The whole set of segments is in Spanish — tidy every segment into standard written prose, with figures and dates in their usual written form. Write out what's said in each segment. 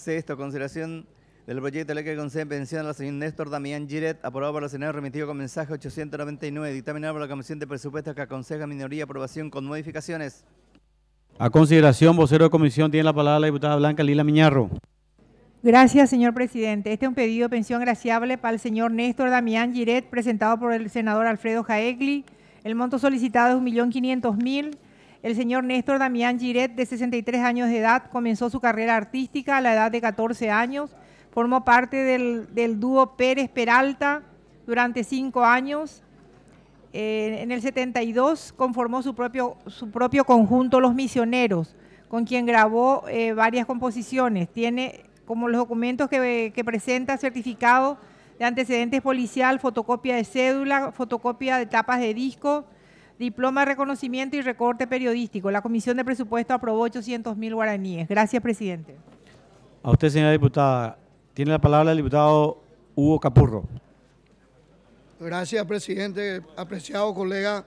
Sexto, consideración del proyecto de ley que concede pensión al señor Néstor Damián Giret, aprobado por la Senado, remitido con mensaje 899, dictaminado por la Comisión de Presupuestos que aconseja minoría aprobación con modificaciones. A consideración, vocero de comisión, tiene la palabra la diputada Blanca Lila Miñarro. Gracias, señor presidente. Este es un pedido de pensión graciable para el señor Néstor Damián Giret, presentado por el senador Alfredo Jaegli. El monto solicitado es 1.500.000. El señor Néstor Damián Giret, de 63 años de edad, comenzó su carrera artística a la edad de 14 años. Formó parte del dúo Pérez Peralta durante 5 años. En el 72 conformó su propio conjunto Los Misioneros, con quien grabó varias composiciones. Tiene como los documentos que presenta: certificado de antecedentes policial, fotocopia de cédula, fotocopia de tapas de disco, diploma de reconocimiento y recorte periodístico. La Comisión de Presupuesto aprobó 800.000 guaraníes. Gracias, presidente. A usted, señora diputada. Tiene la palabra el diputado Hugo Capurro. Gracias, presidente. Apreciado colega,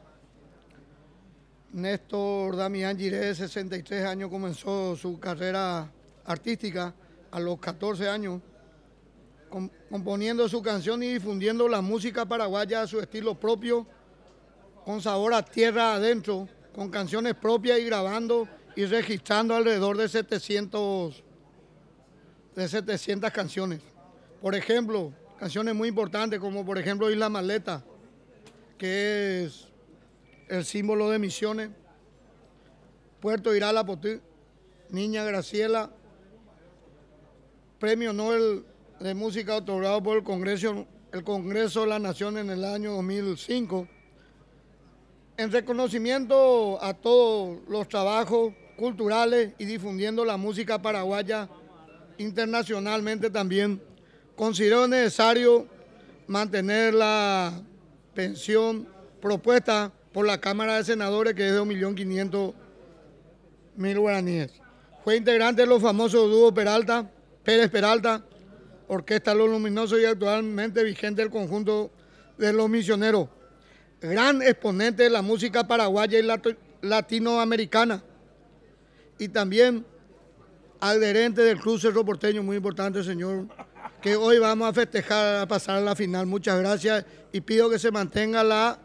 Néstor Damián Giret, 63 años, comenzó su carrera artística a los 14 años, componiendo su canción y difundiendo la música paraguaya a su estilo propio, con sabor a tierra adentro, con canciones propias y grabando y registrando alrededor de 700 canciones. Por ejemplo, canciones muy importantes como por ejemplo Isla Maleta, que es el símbolo de Misiones, Puerto Irala Potí, Niña Graciela, Premio Nobel de Música otorgado por el Congreso de la Nación en el año 2005, en reconocimiento a todos los trabajos culturales y difundiendo la música paraguaya internacionalmente también. Considero necesario mantener la pensión propuesta por la Cámara de Senadores, que es de 1.500.000 guaraníes. Fue integrante de los famosos dúos Pérez Peralta, Orquesta Los Luminosos, y actualmente vigente el conjunto de Los Misioneros. Gran exponente de la música paraguaya y latinoamericana. Y también adherente del Club Cerro Porteño, muy importante, señor, que hoy vamos a festejar, a pasar a la final. Muchas gracias y pido que se mantenga la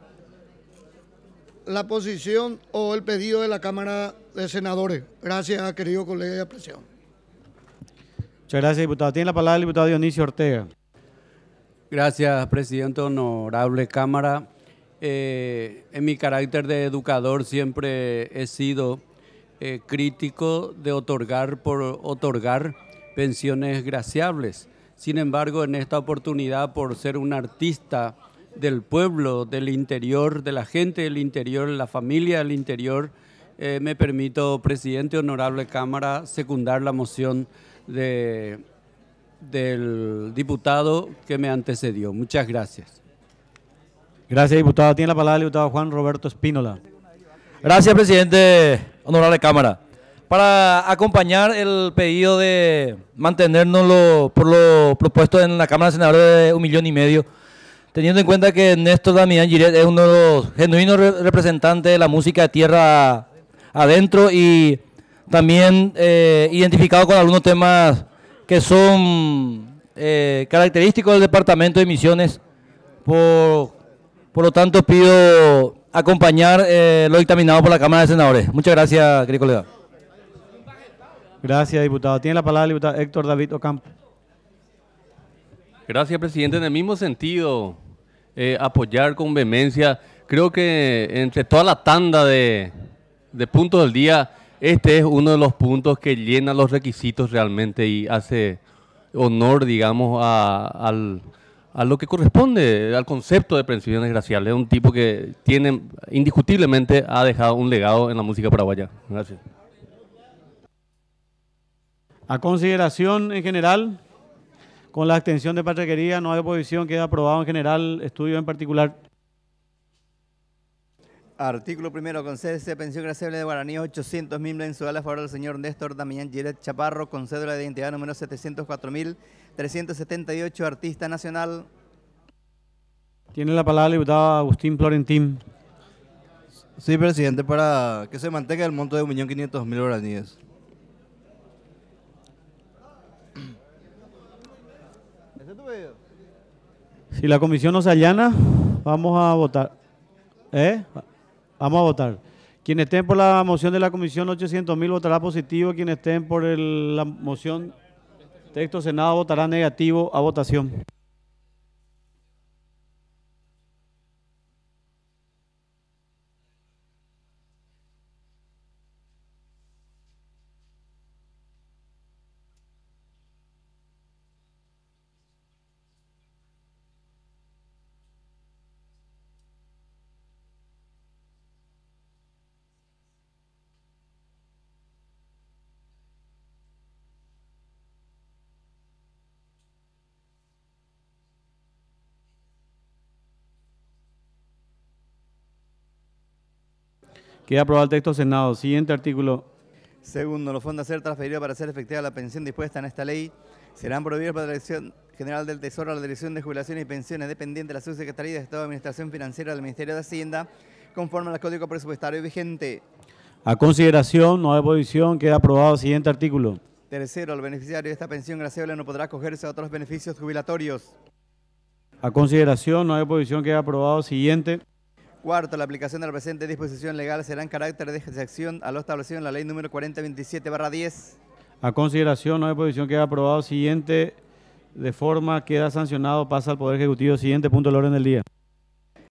posición o el pedido de la Cámara de Senadores. Gracias, querido colega y apreciado. Muchas gracias, diputado. Tiene la palabra el diputado Dionisio Ortega. Gracias, presidente, honorable Cámara. En mi carácter de educador siempre he sido crítico de otorgar por otorgar pensiones graciables. Sin embargo, en esta oportunidad, por ser un artista del pueblo, del interior, de la gente del interior, la familia del interior, me permito, presidente, honorable Cámara, secundar la moción del diputado que me antecedió. Muchas gracias. Gracias, diputado. Tiene la palabra el diputado Juan Roberto Espínola. Gracias, presidente, honorable Cámara. Para acompañar el pedido de mantenernos por lo propuesto en la Cámara de Senadores de 1,5 millones, teniendo en cuenta que Néstor Damián Giret es uno de los genuinos representantes de la música de tierra adentro y también identificado con algunos temas que son característicos del Departamento de Misiones. Por lo tanto, pido acompañar lo dictaminado por la Cámara de Senadores. Muchas gracias, querido colega. Gracias, diputado. Tiene la palabra el diputado Héctor David Ocampo. Gracias, presidente. En el mismo sentido, apoyar con vehemencia. Creo que entre toda la tanda de puntos del día, este es uno de los puntos que llena los requisitos realmente y hace honor, digamos, a lo que corresponde al concepto de pensiones graciables. Es un tipo que indiscutiblemente ha dejado un legado en la música paraguaya. Gracias. A consideración en general, con la extensión de patriquería, no hay oposición, queda aprobado en general, estudio en particular. Artículo primero, concédese pensión graciable de guaraníes 800.000 mensuales a favor del señor Néstor Damián Giret Chaparro, con cédula de identidad número 704.378, artista nacional. Tiene la palabra el diputado Agustín Florentín. Sí, presidente, para que se mantenga el monto de 1.500.000 guaraníes. Si la comisión no se allana, vamos a votar. Vamos a votar. Quienes estén por la moción de la comisión 800.000 votará positivo. Quienes estén por la moción texto Senado votará negativo a votación. Queda aprobado el texto Senado. Siguiente artículo. Segundo, los fondos a ser transferidos para hacer efectiva la pensión dispuesta en esta ley serán prohibidos por la Dirección General del Tesoro a la Dirección de Jubilaciones y Pensiones dependiente de la Subsecretaría de Estado de Administración Financiera del Ministerio de Hacienda, conforme al Código Presupuestario vigente. A consideración, no hay oposición, queda aprobado. Siguiente artículo. Tercero, el beneficiario de esta pensión graciable no podrá acogerse a otros beneficios jubilatorios. A consideración, no hay oposición, queda aprobado. Siguiente. Cuarto, la aplicación de la presente disposición legal será en carácter de excepción a lo establecido en la ley número 4027/10. A consideración, no hay oposición, queda aprobado. Siguiente, de forma queda sancionado, pasa al Poder Ejecutivo. Siguiente punto del orden del día.